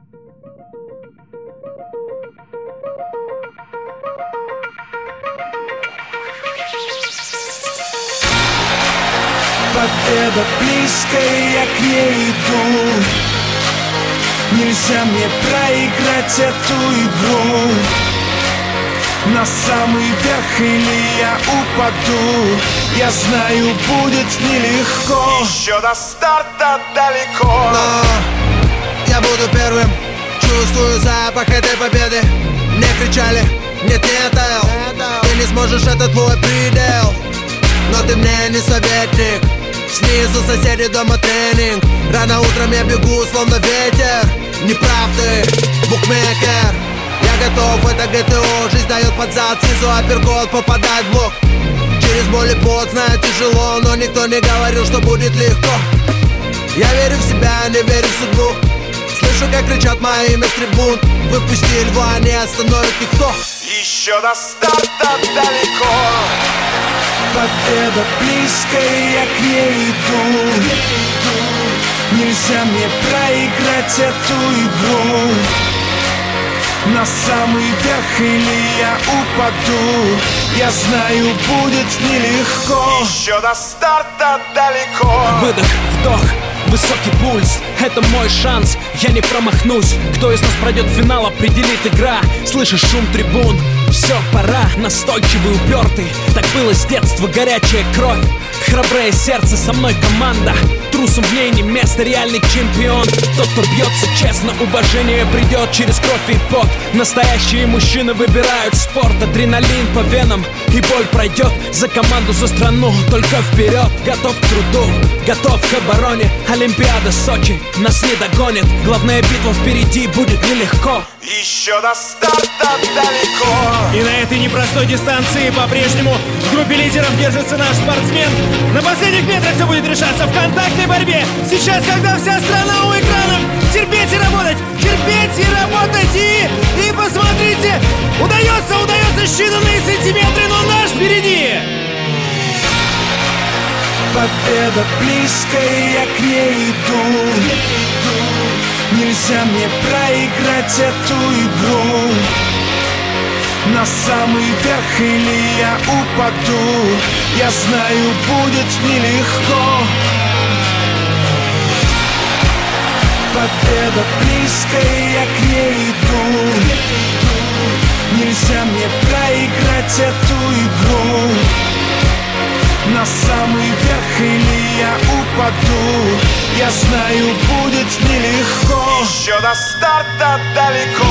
Победа близкая, я к ней иду. Нельзя мне проиграть эту игру. На самый верх или я упаду. Я знаю, будет нелегко. Еще до старта далеко. Но я буду первым. Чувствую запах этой победы. Мне кричали, нет, Эл, ты не сможешь, это твой предел. Но ты мне не советник. Снизу соседи, дома тренинг. Рано утром я бегу, словно ветер. Неправ ты, букмекер. Я готов, это ГТО. Жизнь дает под зад, снизу апперкот, попадает в блок. Через боль и пот, знаю, тяжело, но никто не говорил, что будет легко. Я верю в себя, не верю в судьбу. Слышу, как кричат мое имя с трибун. Выпусти льва, не остановит никто. Еще до старта далеко. Победа близкая, я к ней иду. Нельзя мне проиграть эту игру. На самый верх или я упаду. Я знаю, будет нелегко. Еще до старта далеко. Выдох, вдох, высокий пульс. Это мой шанс, я не промахнусь. Кто из нас пройдет финал, определит игра. Слышишь шум трибун? Все, пора, настойчивый, упертый. Так было с детства, горячая кровь. Храброе сердце, со мной команда. Трусом в ней не место, реальный чемпион. Тот, кто бьется честно, уважение придет через кровь и пот. Настоящие мужчины выбирают спорт. Адреналин по венам, и боль пройдет. За команду, за страну, только вперед. Готов к труду, готов к обороне. Олимпиада Сочи нас не догонит. Главная битва впереди, будет нелегко. Еще до старта далеко. И на этой непростой дистанции по-прежнему в группе лидеров держится наш спортсмен. На последних метрах все будет решаться в контактной борьбе. Сейчас, когда вся страна у экранов, терпеть и работать, и посмотрите, удается считанные сантиметры, но наш впереди. Победа близкая, я к ней иду. Нельзя мне проиграть эту игру. На самый верх или я упаду. Я знаю, будет нелегко. Победа близкая, я к ней иду. Нельзя мне проиграть эту игру. На самый верх или я упаду. Я знаю, будет нелегко. Еще до старта далеко.